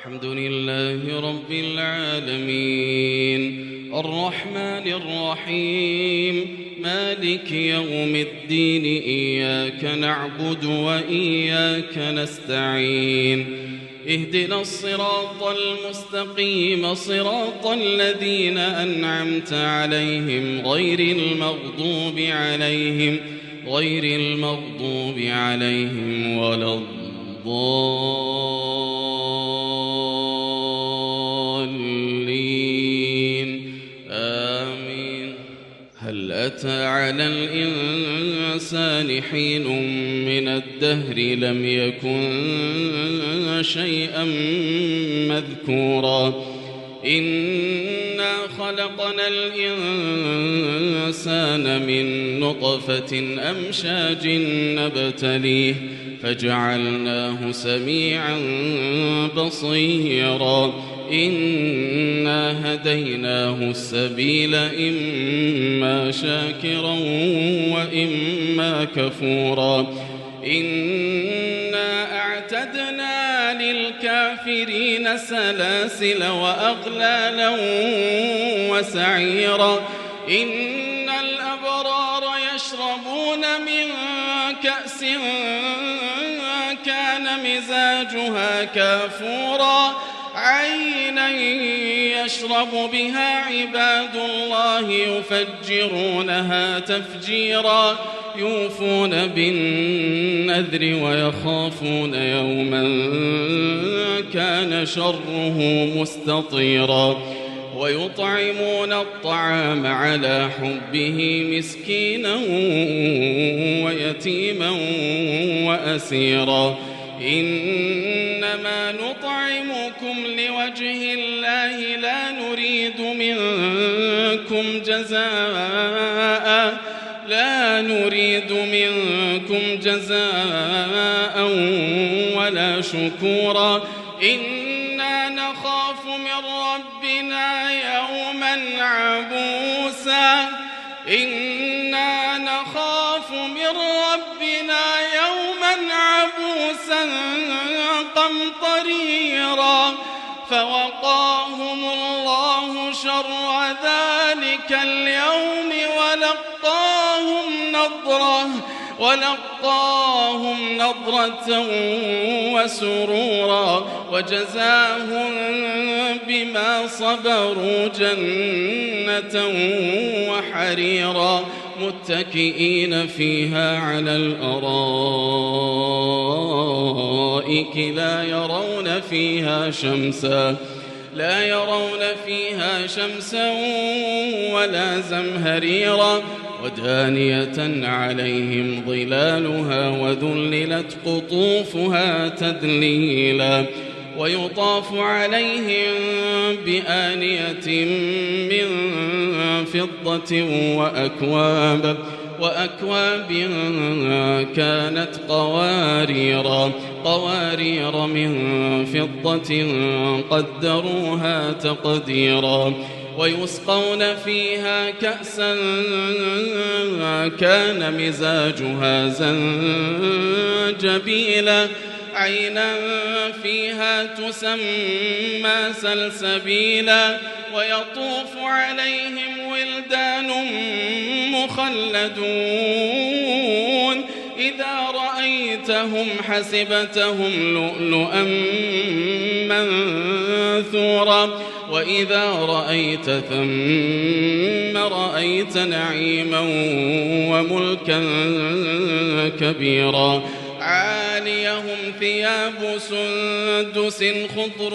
الحمد لله رب العالمين الرحمن الرحيم مالك يوم الدين إياك نعبد وإياك نستعين اهدنا الصراط المستقيم صراط الذين أنعمت عليهم غير المغضوب عليهم ولا الضالين آمين. هل أتى على الإنسان حين من الدهر لم يكن شيئا مذكورا إنا خلقنا الإنسان من نطفة أمشاج نبتليه فجعلناه سميعا بصيرا إنا هديناه السبيل إما شاكرا وإما كفورا إنا أعتدنا للكافرين سلاسل وأغلالا وسعيرا إن الأبرار يشربون من كأس كان مزاجها كافورا عينا يشرب بها عباد الله يفجرونها تفجيرا يوفون بالنذر ويخافون يوما كان شره مستطيرا ويطعمون الطعام على حبه مسكينا ويتيما وأسيرا إنما نطعمكم لوجه الله لا نريد منكم جزاء ولا شكورا إنا نخاف من ربنا يوما عبوسا قمطريرا فوقاهم الله شر ذلك اليوم ولقاهم نضرة وسرورا وجزاهم بما صبروا جنة وحريرا متكئين فيها على الأرائك لا يرون فيها شمسا ولا زمهريرا ودانية عليهم ظلالها وذللت قطوفها تذليلا ويطاف عليهم بآنية من فضة وأكواب كانت قوارير من فضة قدروها تقديرا ويسقون فيها كأسا كان مزاجها زنجبيلا عينا فيها تسمى سلسبيلا ويطوف عليهم ولدان مخلدون إذا رأيتهم حسبتهم لؤلؤا منثورا وإذا رأيت ثم رأيت نعيما وملكا كبيرا عاليهم ثياب سندس خضر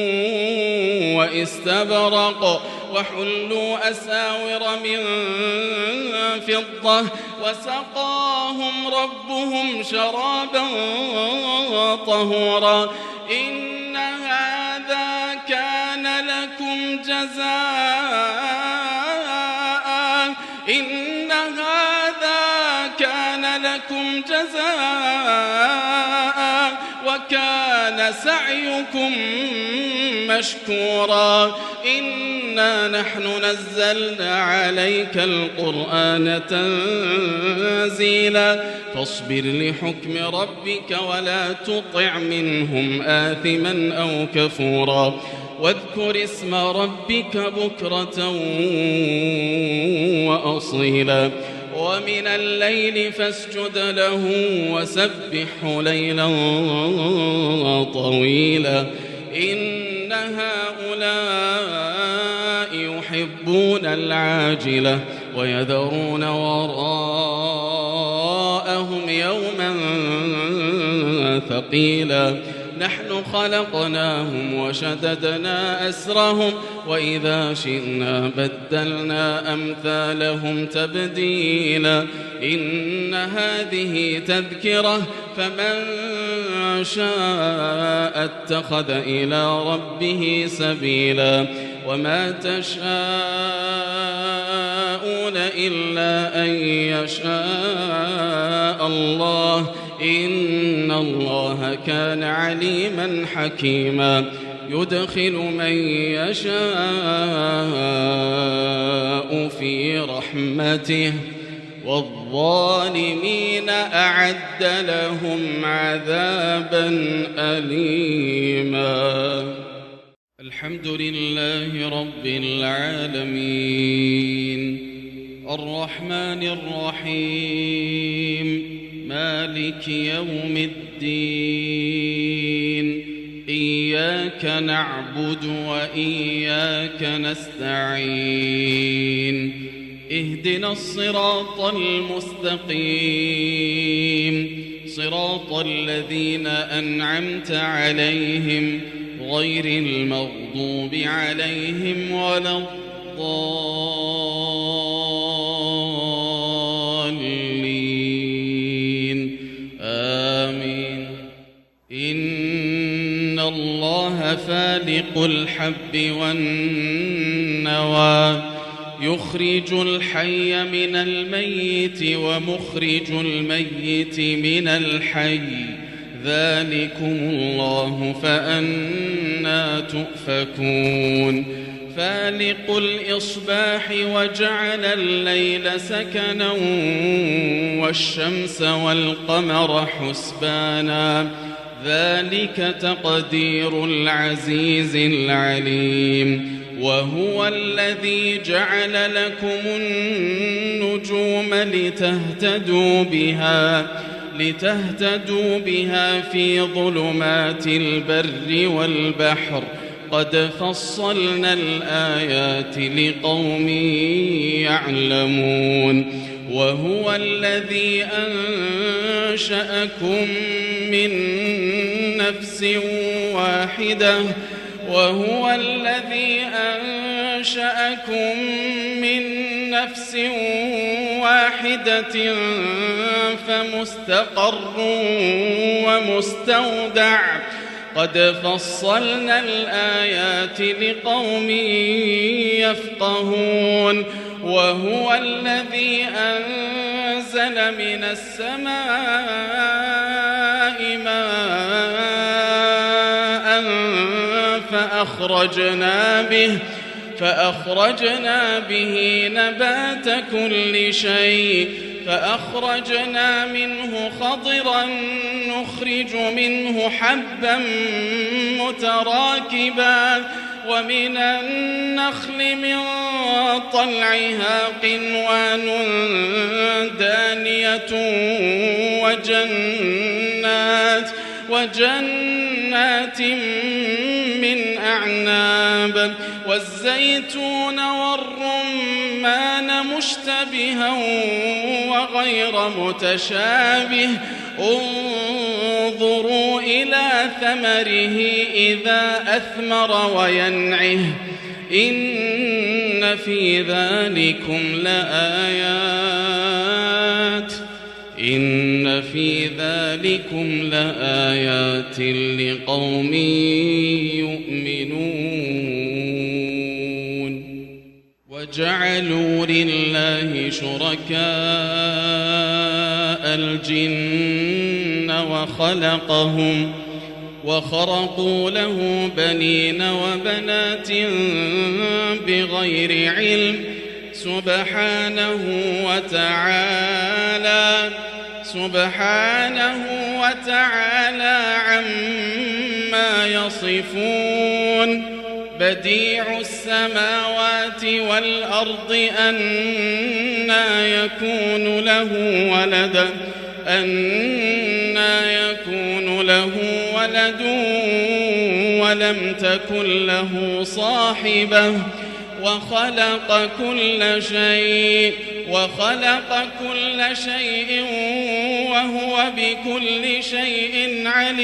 واستبرق وحلوا أساور من فضة وسقاهم ربهم شرابا طهورا إن هذا كان لكم جزاء وكان سعيكم مشكورا إنا نحن نزلنا عليك القرآن تنزيلا فاصبر لحكم ربك ولا تطع منهم آثما أو كفورا واذكر اسم ربك بكرة وأصيلا ومن الليل فاسجد له وسبحه ليلا طويلا إن هؤلاء يحبون العاجلة ويذرون وراءهم يوما ثقيلا نحن خلقناهم وشددنا أسرهم وإذا شئنا بدلنا أمثالهم تبديلا إن هذه تذكرة فمن شاء اتخذ إلى ربه سبيلا وما تشاءون إلا أن يشاء الله إن الله كان عليما حكيما يدخل من يشاء في رحمته والظالمين أعد لهم عذابا أليما الحمد لله رب العالمين الرحمن الرحيم مالك يوم الدين إياك نعبد وإياك نستعين اهدنا الصراط المستقيم صراط الذين أنعمت عليهم غير المغضوب عليهم ولا الضالين آمين إن الله فالق الحب والنوى يخرج الحي من الميت ومخرج الميت من الحي ذلكم الله فأنى تؤفكون فالق الإصباح وجعل الليل سكنا والشمس والقمر حسبانا ذلك تقدير العزيز العليم وهو الذي جعل لكم النجوم لتهتدوا بها في ظلمات البر والبحر قد فصلنا الآيات لقوم يعلمون وهو الذي أنشأكم من نفس واحدة فمستقر ومستودع قد فصلنا الآيات لقوم يفقهون وهو الذي أنزل من السماء ماء فأخرجنا به نبات كل شيء فأخرجنا منه خضرا نخرج منه حبا متراكبا ومن النخل من طلعها قنوان دانية وجنات من أعناب والزيتون والرمان مشتبها وغير متشابه انظروا إلى ثمره إذا أثمر وينعه إن في ذلكم لآيات لقوم يؤمنون وجعلوا لله شركاء الجن وخرقوا له بنين وبنات بغير علم سبحانه وتعالى عما يصفون بديع السماوات والأرض أنى يكون له ولد ولم تكن له صاحبة وخلق كل شيء وهو بكل شيء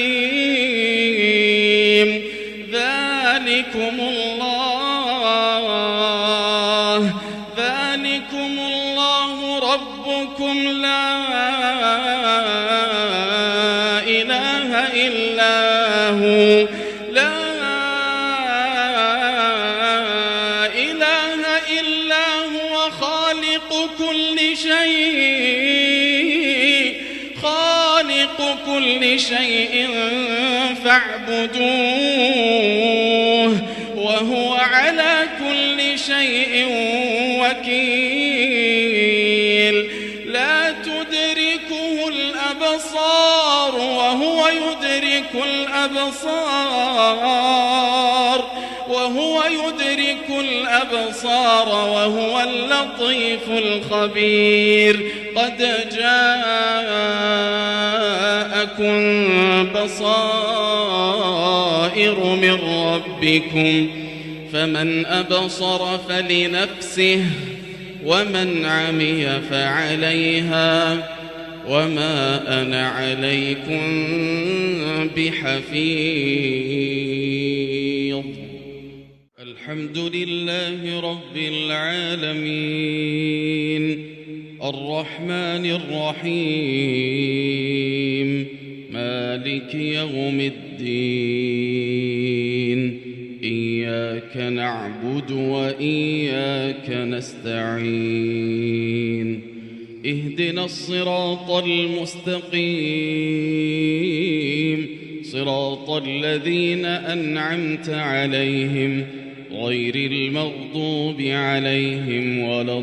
عليم ذلكم الله ربكم لا إله إلا هو خالق كل شيء فاعبدوه وهو على كل شيء وكيل لا تدركه الأبصار وهو يدرك الأبصار وهو اللطيف الخبير قد جاءكم بصائر من ربكم فمن أبصر فلنفسه ومن عمي فعليها وما أنا عليكم بحفيظ الحمد لله رب العالمين الرحمن الرحيم مالك يوم الدين إياك نعبد وإياك نستعين اهدنا الصراط المستقيم صراط الذين أنعمت عليهم غير المغضوب عليهم ولا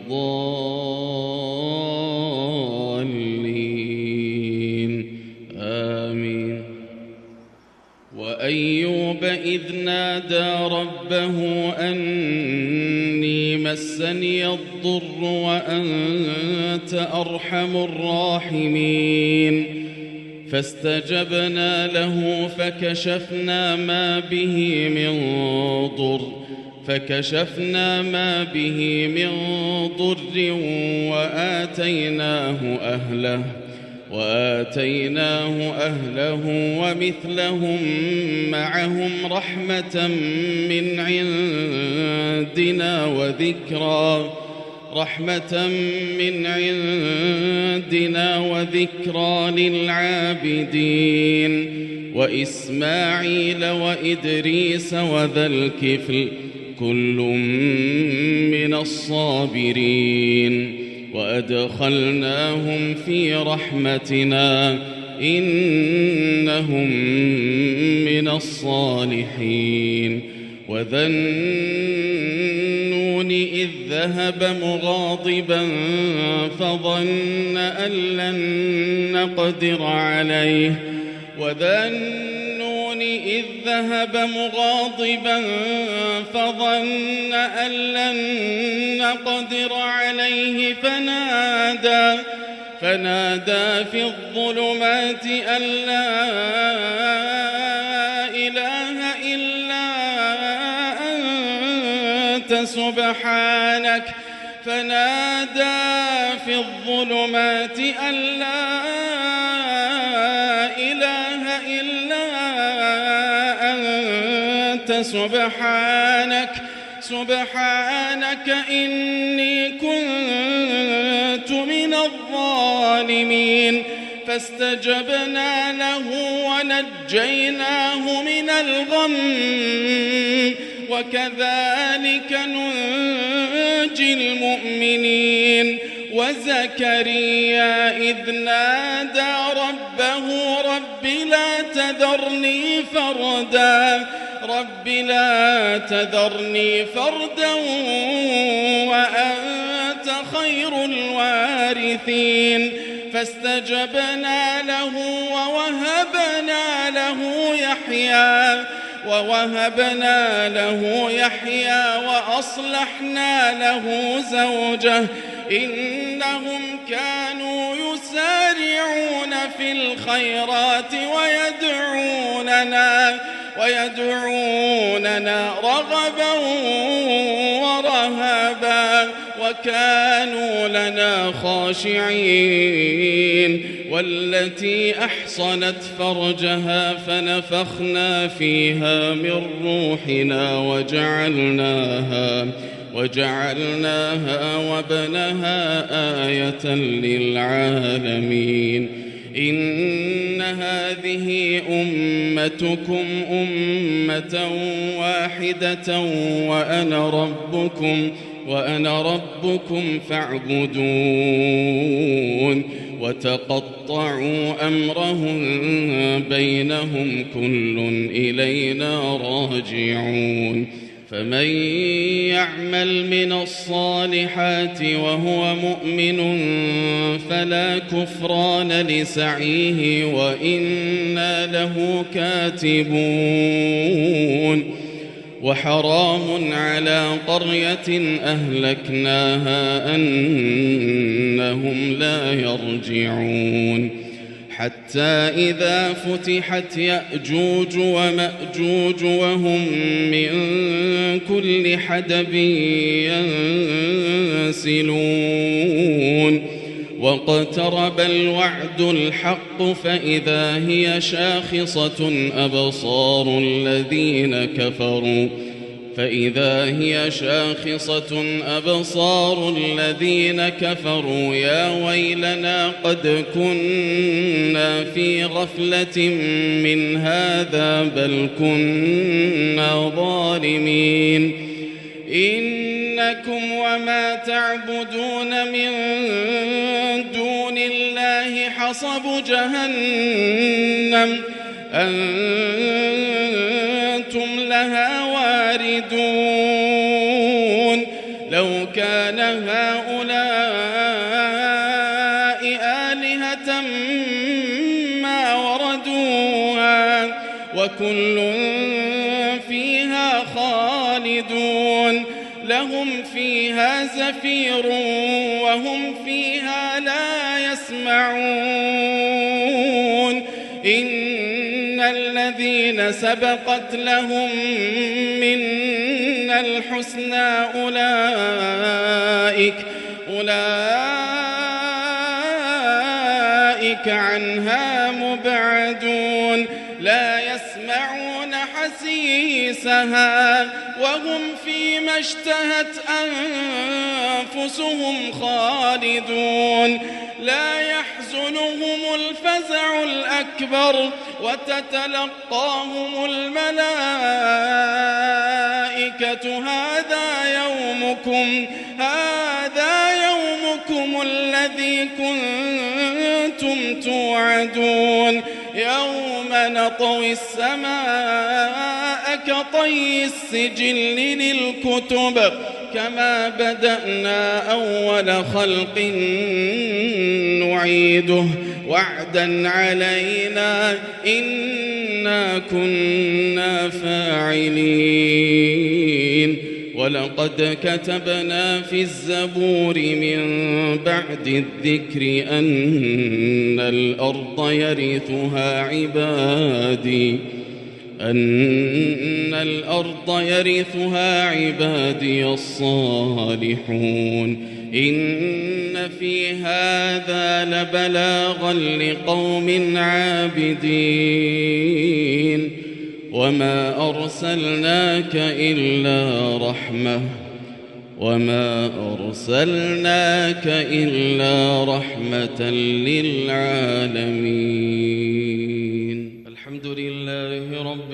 الضالين آمين وأيوب إذ نادى ربه أني مسني الضر وأنت أرحم الراحمين فاستجبنا له فكشفنا ما به من ضر وآتيناه أهله ومثلهم معهم رحمة من عندنا وذكرى للعابدين وإسماعيل وإدريس وذا الكفل كل من الصابرين وأدخلناهم في رحمتنا إنهم من الصالحين وذا النون إذ ذهب مغاضبا فظن أن لن نقدر عليه فنادى في الظلمات أن لا إله إلا أنت سبحانك إني كنت من الظالمين فاستجبنا له ونجيناه من الغم وكذلك ننجي المؤمنين وزكريا إذ نادى ربه رب لا تذرني فردا وأنت خير الوارثين فاستجبنا له ووهبنا له يحيى وأصلحنا له زوجه إنهم كانوا يسارعون في الخيرات ويدعوننا رغبا ورهبا وكانوا لنا خاشعين والتي أحصنت فرجها فنفخنا فيها من روحنا وجعلناها وابنها آية للعالمين إن هذه أمتكم أمة واحدة وأنا ربكم فاعبدون وتقطعوا أمرهم بينهم كل إلينا راجعون فمن يعمل من الصالحات وهو مؤمن فلا كفران لسعيه وإنا له كاتبون وحرام على قرية أهلكناها أنهم لا يرجعون حتى إذا فتحت يأجوج ومأجوج وهم من كل حدب ينسلون واقترب الوعد الحق فإذا هي شاخصة أبصار الذين كفروا يا ويلنا قد كنا في غفلة من هذا بل كنا ظالمين إنكم وما تعبدون من دون الله حصب جهنم أنتم لها واردون لو كان هؤلاء آلهة ما وردوها وكل فيها خالدون لهم فيها زفير وهم فيها لا يسمعون إن الذين سبقت لهم منا الحسنى أولئك عنها مبعدون لا يسمعون حسيسها وهم فيما اشتهت أنفسهم خالدون لا يحزنهم الفزع الأكبر وتتلقاهم الملائكة هذا يومكم الذي كنتم توعدون يوم نطوي السماء كطي السجل للكتب كما بدأنا أول خلق نعيده وعدا علينا إنا كنا فاعلين ولقد كتبنا في الزبور من بعد الذكر أن الأرض يرثها عبادي الصالحون إن في هذا لبلاغا لقوم عابدين وما أرسلناك إلا رحمة للعالمين الحمد لله رب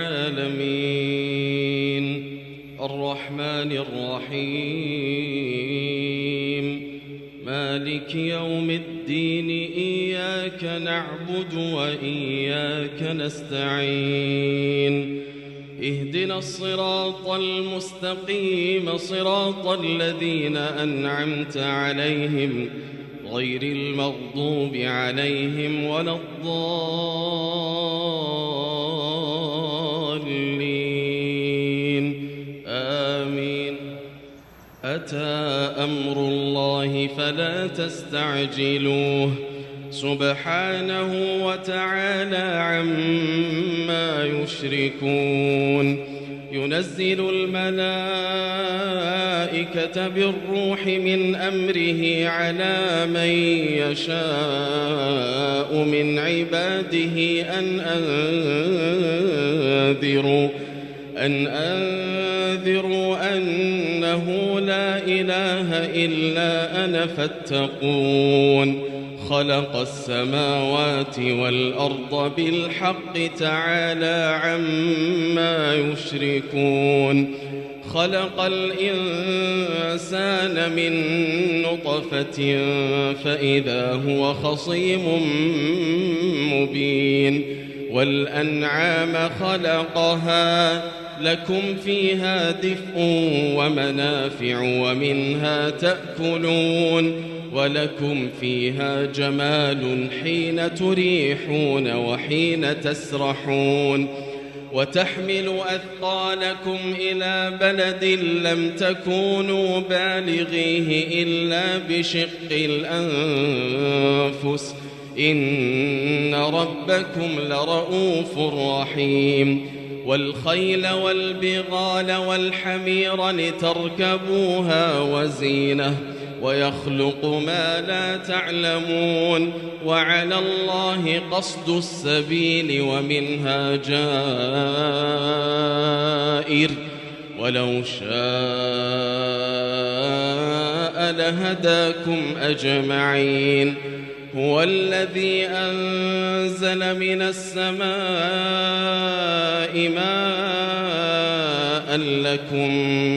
العالمين الرحمن الرحيم مالك مالك يوم الدين إياك نعبد وإياك نستعين اهدنا الصراط المستقيم صراط الذين أنعمت عليهم غير المغضوب عليهم ولا الضالين آمين. أتى أمر الله فلا تستعجلوه سبحانه وتعالى عما يشركون. ينزل الملائكة بالروح من أمره على من يشاء من عباده أن أنذروا أنه لا إله إلا أنا فاتقون. خلق السماوات والأرض بالحق تعالى عما يشركون. خلق الإنسان من نطفة فإذا هو خصيم مبين. والأنعام خلقها لكم فيها دفء ومنافع ومنها تأكلون ولكم فيها جمال حين تريحون وحين تسرحون. وتحمل أثقالكم إلى بلد لم تكونوا بالغيه إلا بشق الأنفس إن ربكم لرؤوف رحيم. والخيل والبغال والحمير لتركبوها وزينة ويخلق ما لا تعلمون. وعلى الله قصد السبيل ومنها جائر ولو شاء لهداكم أجمعين. هو الذي أنزل من السماء ماء لكم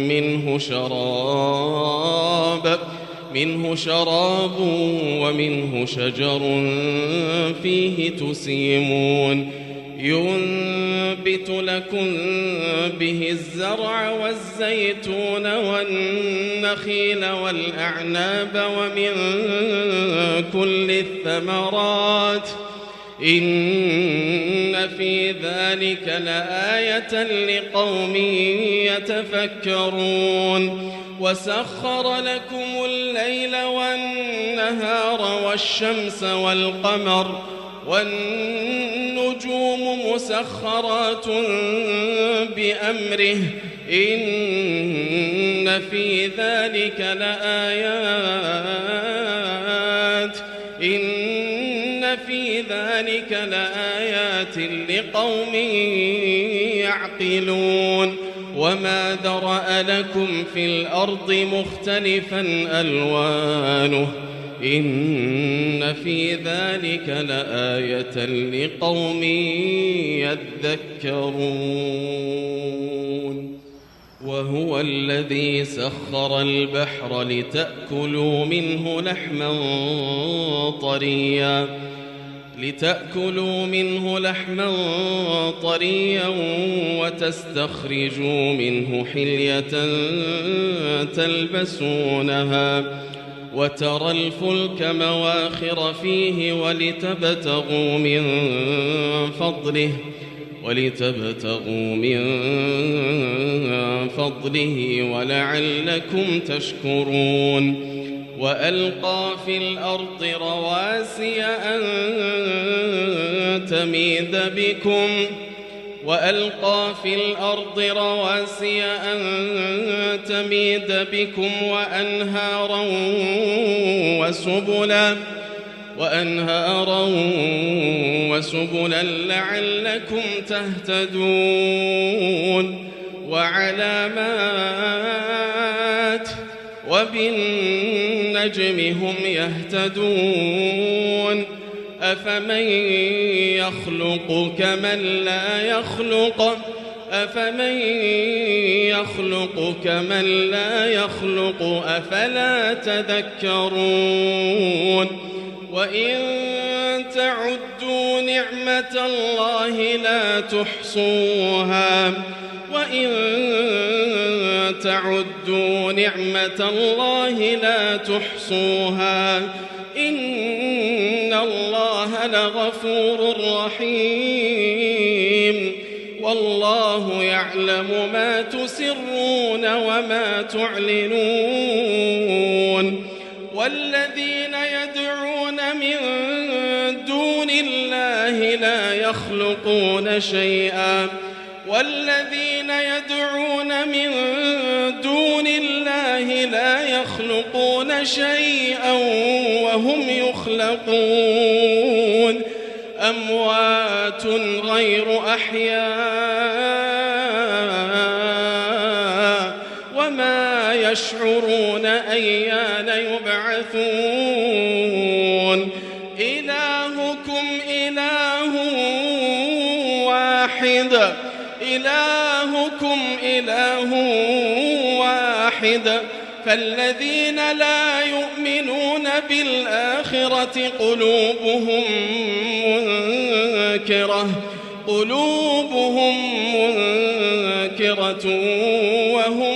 منه شراب ومنه شجر فيه تسيمون. ينبت لكم به الزرع والزيتون والنخيل والأعناب ومن كل الثمرات إن في ذلك لآية لقوم يتفكرون. وسخر لكم الليل والنهار والشمس والقمر والنجوم مسخرات بأمره إن في ذلك لآيات لقوم يعقلون. وما ذرأ لكم في الأرض مختلفا ألوانه إن في ذلك لآية لقوم يذكرون. وهو الذي سخر البحر لتأكلوا منه لحما طريا وتستخرجوا منه حلية تلبسونها وترى الفلك مواخر فيه ولتبتغوا من فضله ولعلكم تشكرون. وألقى في الأرض رواسي أن تميد بكم وأنهارا وسبلا لعلكم تهتدون. وعلامات وبالنجم هم يهتدون. أفمن يخلق كمن لا يخلق أفمن يخلق كمن لا يخلق أفلا تذكرون وإن تعدوا نعمة الله لا تحصوها إن الله لغفور رحيم والله يعلم ما تسرون وما تعلنون والذين يدعون من دون الله لا يخلقون شيئا وهم يخلقون أموات غير أحياء وما يشعرون أيان يبعثون إلهكم إله واحد فالذين لا يؤمنون بالآخرة قلوبهم منكرة وهم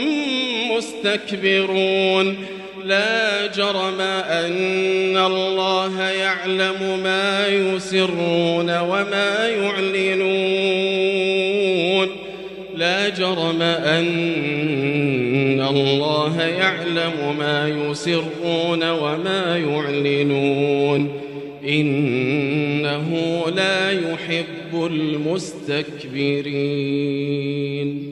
مستكبرون لا جرم أن الله يعلم ما يسرون وما يعلنون إنه لا يحب المستكبرين.